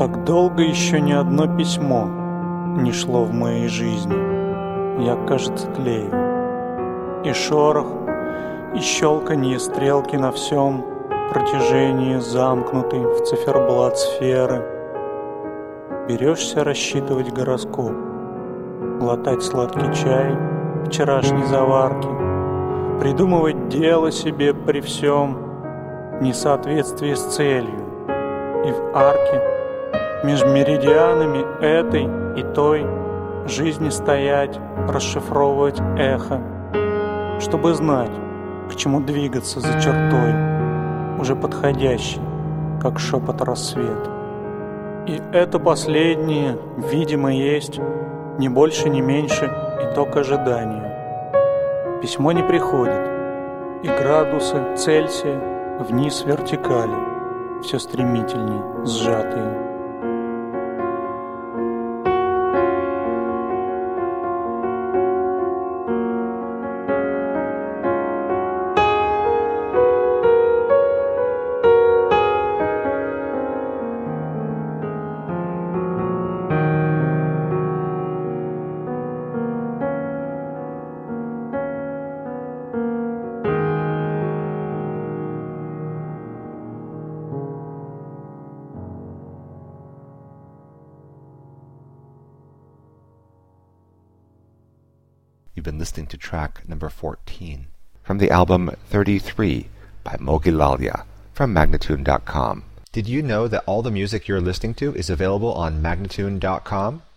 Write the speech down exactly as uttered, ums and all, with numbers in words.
Так долго еще ни одно письмо не шло в моей жизни. Я, кажется, тлею. И шорох, и щелканье стрелки на всем протяжении замкнутой в циферблат сферы. Берешься рассчитывать гороскоп, глотать сладкий чай вчерашней заварки, придумывать дело себе при всем несоответствии с целью, и в арке между меридианами этой и той жизни стоять, расшифровывать эхо, чтобы знать, к чему двигаться за чертой, уже подходящей, как шепот рассвета. И это последнее, видимо, есть ни больше, ни меньше итог ожидания. Письмо не приходит, и градусы Цельсия вниз вертикали, все стремительнее сжатые. You've been listening to track number fourteen from the album thirty-three by Mogilalya from Magnatune dot com. Did you know that all the music you're listening to is available on Magnatune dot com?